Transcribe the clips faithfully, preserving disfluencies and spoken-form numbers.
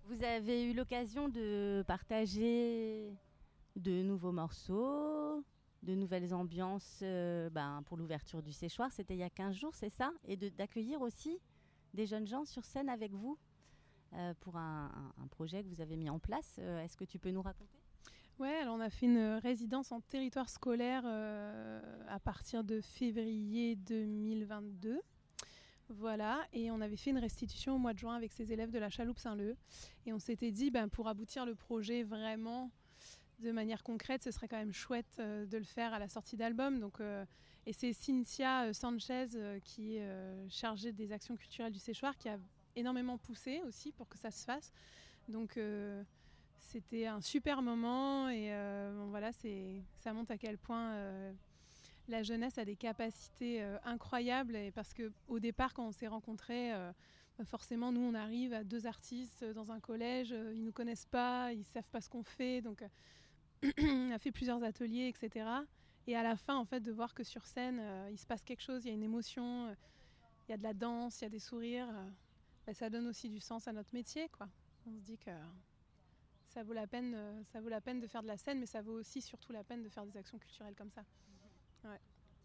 Vous avez eu l'occasion de partager de nouveaux morceaux, de nouvelles ambiances euh, ben, pour l'ouverture du séchoir. C'était il y a quinze jours, c'est ça? Et de, d'accueillir aussi des jeunes gens sur scène avec vous euh, pour un, un, un projet que vous avez mis en place. Euh, est-ce que tu peux nous raconter? Ouais, alors on a fait une résidence en territoire scolaire euh, à partir de février deux mille vingt-deux. Voilà, et on avait fait une restitution au mois de juin avec ces élèves de la Chaloupe Saint-Leu. Et on s'était dit, ben, pour aboutir le projet vraiment de manière concrète, ce serait quand même chouette euh, de le faire à la sortie d'album. Donc, euh, et c'est Cynthia euh, Sanchez, euh, qui est euh, chargée des actions culturelles du séchoir, qui a énormément poussé aussi pour que ça se fasse. Donc euh, c'était un super moment et euh, bon, voilà, c'est, ça montre à quel point euh, la jeunesse a des capacités euh, incroyables. Et parce qu'au départ, quand on s'est rencontrés, euh, forcément, nous, on arrive à deux artistes dans un collège, euh, ils ne nous connaissent pas, ils ne savent pas ce qu'on fait. Donc, euh, on a fait plusieurs ateliers, et cetera. Et à la fin, en fait, de voir que sur scène, euh, il se passe quelque chose, il y a une émotion, euh, il y a de la danse, il y a des sourires. Euh, bah, ça donne aussi du sens à notre métier, quoi. On se dit que ça vaut la peine, euh, ça vaut la peine de faire de la scène, mais ça vaut aussi surtout la peine de faire des actions culturelles comme ça. Ouais.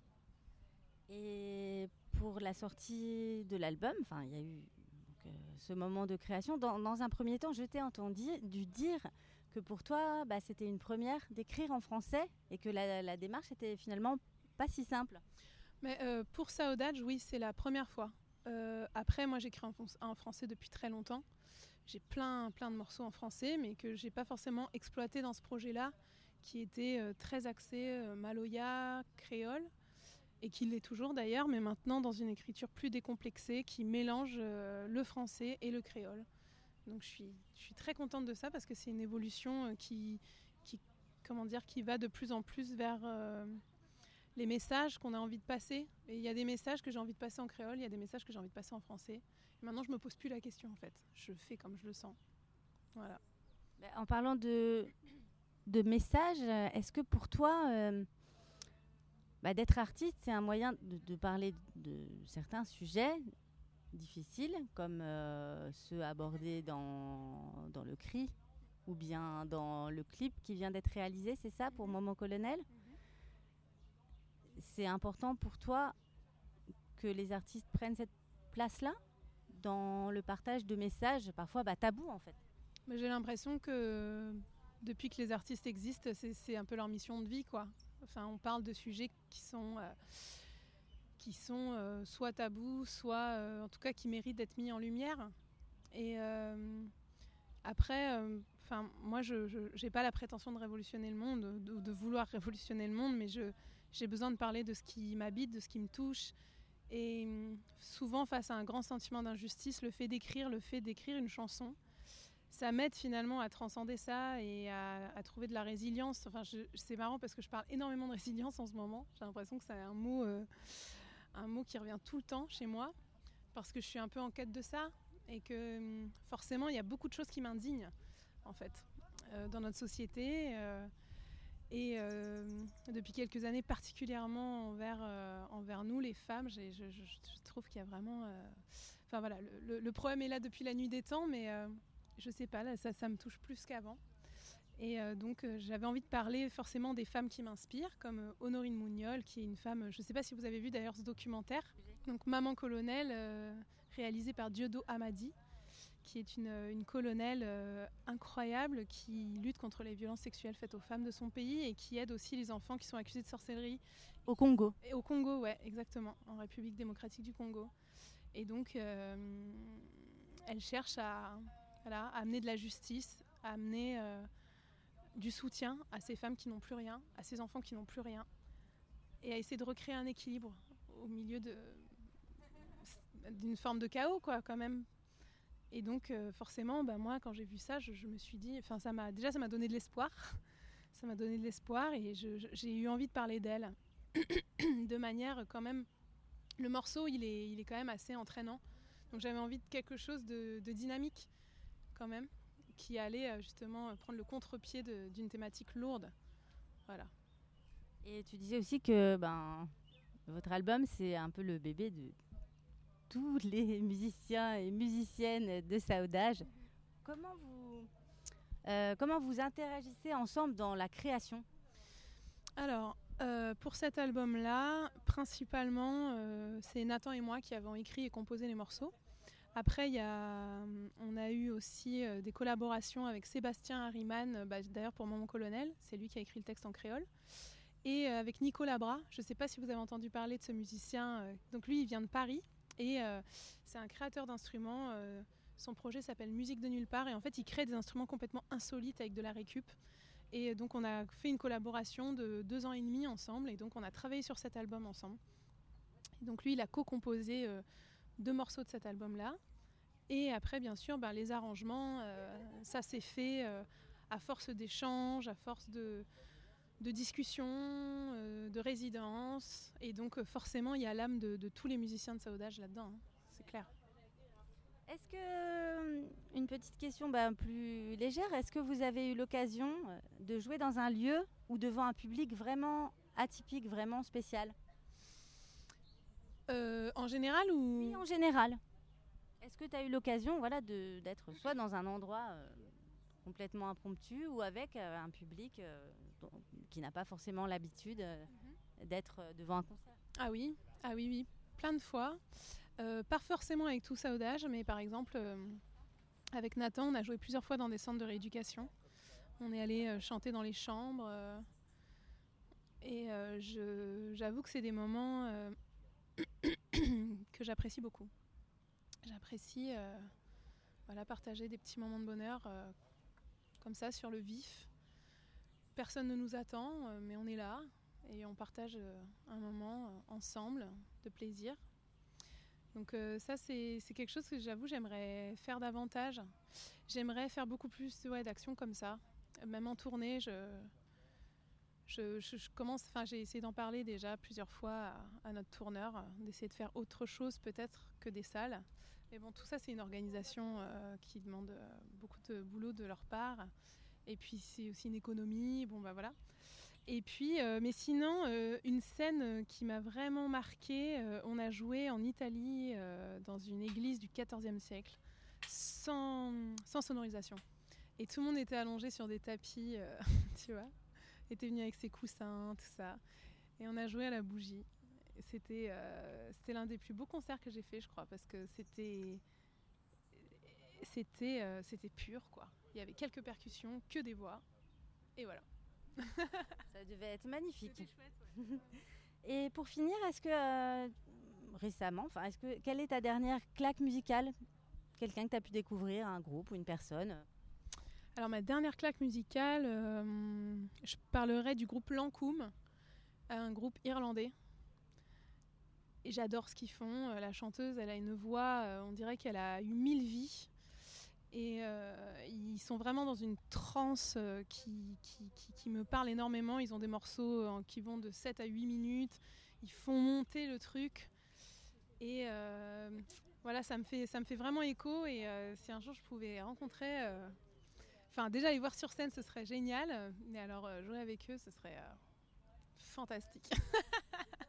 Et pour la sortie de l'album, enfin, il y a eu donc, euh, ce moment de création. Dans, dans un premier temps, je t'ai entendu dû dire que pour toi, bah, c'était une première d'écrire en français et que la, la démarche était finalement pas si simple. Mais euh, pour Saudade, oui, c'est la première fois. Euh, après, moi, j'écris en, en français depuis très longtemps. J'ai plein, plein de morceaux en français, mais que j'ai pas forcément exploité dans ce projet-là, qui était euh, très axé euh, maloya, créole, et qui l'est toujours d'ailleurs, mais maintenant dans une écriture plus décomplexée, qui mélange euh, le français et le créole. Donc je suis, je suis très contente de ça parce que c'est une évolution euh, qui, qui, comment dire, qui va de plus en plus vers euh, les messages qu'on a envie de passer. Et il y a des messages que j'ai envie de passer en créole, il y a des messages que j'ai envie de passer en français. Et maintenant, je me pose plus la question en fait. Je fais comme je le sens. Voilà. Bah, en parlant de, de messages, est-ce que pour toi, euh, bah, d'être artiste, c'est un moyen de, de parler de certains sujets difficiles, comme euh, ceux abordés dans, dans le cri ou bien dans le clip qui vient d'être réalisé, c'est ça, pour Moment Colonel? C'est important pour toi que les artistes prennent cette place-là dans le partage de messages, parfois bah, tabous en fait? Mais j'ai l'impression que depuis que les artistes existent, c'est, c'est un peu leur mission de vie, quoi. Enfin, on parle de sujets qui sont, euh, qui sont euh, soit tabous, soit euh, en tout cas qui méritent d'être mis en lumière. Et euh, après, euh, enfin, moi, je n'ai pas la prétention de révolutionner le monde, de, de vouloir révolutionner le monde, mais je, j'ai besoin de parler de ce qui m'habite, de ce qui me touche. Et souvent, face à un grand sentiment d'injustice, le fait d'écrire, le fait d'écrire une chanson, ça m'aide finalement à transcender ça et à, à trouver de la résilience. Enfin, je, c'est marrant parce que je parle énormément de résilience en ce moment. J'ai l'impression que c'est un mot, euh, un mot qui revient tout le temps chez moi parce que je suis un peu en quête de ça et que forcément, il y a beaucoup de choses qui m'indignent en fait euh, dans notre société. Euh, Et euh, depuis quelques années, particulièrement envers, euh, envers nous, les femmes, j'ai, je, je, je trouve qu'il y a vraiment... Euh, enfin voilà, le, le, le problème est là depuis la nuit des temps, mais euh, je sais pas, là, ça, ça me touche plus qu'avant. Et euh, donc euh, j'avais envie de parler forcément des femmes qui m'inspirent, comme euh, Honorine Mougnol, qui est une femme, je ne sais pas si vous avez vu d'ailleurs ce documentaire, donc Maman Colonel, euh, réalisé par Diodo Hamadi, qui est une, une colonelle euh, incroyable qui lutte contre les violences sexuelles faites aux femmes de son pays et qui aide aussi les enfants qui sont accusés de sorcellerie. Au Congo. Et au Congo, ouais, exactement, en République démocratique du Congo. Et donc, euh, elle cherche à, voilà, à amener de la justice, à amener euh, du soutien à ces femmes qui n'ont plus rien, à ces enfants qui n'ont plus rien, et à essayer de recréer un équilibre au milieu de, d'une forme de chaos, quoi, quand même. Et donc euh, forcément, bah, moi, quand j'ai vu ça, je, je me suis dit, enfin, ça m'a déjà, ça m'a donné de l'espoir, ça m'a donné de l'espoir, et je, je, j'ai eu envie de parler d'elle de manière quand même. Le morceau, il est, il est quand même assez entraînant, donc j'avais envie de quelque chose de, de dynamique quand même, qui allait justement prendre le contre-pied de, d'une thématique lourde, voilà. Et tu disais aussi que ben votre album, c'est un peu le bébé de tous les musiciens et musiciennes de Saudade. comment vous, euh, comment vous interagissez ensemble dans la création? Alors, euh, pour cet album-là, principalement, euh, c'est Nathan et moi qui avons écrit et composé les morceaux. Après, y a, on a eu aussi euh, des collaborations avec Sébastien Harriman, euh, bah, d'ailleurs pour Maman Colonel, c'est lui qui a écrit le texte en créole. Et euh, avec Nicolas Bras, je ne sais pas si vous avez entendu parler de ce musicien. Euh, donc lui, il vient de Paris et euh, c'est un créateur d'instruments. Euh, son projet s'appelle Musique de nulle part et en fait, il crée des instruments complètement insolites avec de la récup. Et donc on a fait une collaboration de deux ans et demi ensemble et donc on a travaillé sur cet album ensemble. Et donc lui, il a co-composé euh, deux morceaux de cet album-là. Et après, bien sûr, ben, les arrangements, euh, ça s'est fait euh, à force d'échanges, à force de, de discussions, euh, de résidences. Et donc, euh, forcément, il y a l'âme de, de tous les musiciens de Saudage là-dedans, hein, c'est clair. Est-ce que, une petite question bah, plus légère, est-ce que vous avez eu l'occasion de jouer dans un lieu ou devant un public vraiment atypique, vraiment spécial? Euh, en général ou... Oui, en général. Est-ce que tu as eu l'occasion voilà, de, d'être soit dans un endroit euh, complètement impromptu ou avec euh, un public euh, dont, qui n'a pas forcément l'habitude euh, mm-hmm. d'être devant un concert? Ah oui, ah oui, oui, plein de fois. Euh, pas forcément avec tout Saudage, mais par exemple, euh, avec Nathan, on a joué plusieurs fois dans des centres de rééducation. On est allé euh, chanter dans les chambres. Euh, et euh, je, j'avoue que c'est des moments euh, que j'apprécie beaucoup. J'apprécie euh, voilà, partager des petits moments de bonheur euh, comme ça sur le vif. Personne ne nous attend, euh, mais on est là et on partage euh, un moment euh, ensemble de plaisir. Donc euh, ça, c'est, c'est quelque chose que j'avoue, j'aimerais faire davantage. J'aimerais faire beaucoup plus ouais, d'actions comme ça. Même en tournée, je, je, je, je commence, enfin, j'ai essayé d'en parler déjà plusieurs fois à, à notre tourneur, d'essayer de faire autre chose peut-être que des salles. Mais bon, tout ça, c'est une organisation euh, qui demande euh, beaucoup de boulot de leur part. Et puis, c'est aussi une économie. Bon, bah voilà. Et puis, euh, mais sinon, euh, une scène qui m'a vraiment marquée, euh, on a joué en Italie euh, dans une église du quatorzième siècle, sans, sans sonorisation. Et tout le monde était allongé sur des tapis, euh, tu vois, était venu avec ses coussins, tout ça. Et on a joué à la bougie. C'était, euh, c'était l'un des plus beaux concerts que j'ai fait, je crois, parce que c'était, c'était, euh, c'était pur, quoi. Il y avait quelques percussions, que des voix, et voilà. Ça devait être magnifique. C'était chouette, ouais. Et pour finir, est-ce que euh, récemment, enfin, est-ce que quelle est ta dernière claque musicale? Quelqu'un que tu as pu découvrir, un groupe ou une personne? Alors ma dernière claque musicale, euh, je parlerai du groupe Lankoum, un groupe irlandais. Et j'adore ce qu'ils font. La chanteuse, elle a une voix, euh, on dirait qu'elle a eu mille vies. Et euh, ils sont vraiment dans une transe euh, qui, qui, qui, qui me parle énormément. Ils ont des morceaux euh, qui vont de sept à huit minutes. Ils font monter le truc. Et euh, voilà, ça me, fait, ça me fait vraiment écho. Et euh, si un jour je pouvais rencontrer... Euh, enfin, déjà les voir sur scène, ce serait génial. Mais alors, euh, jouer avec eux, ce serait euh, fantastique.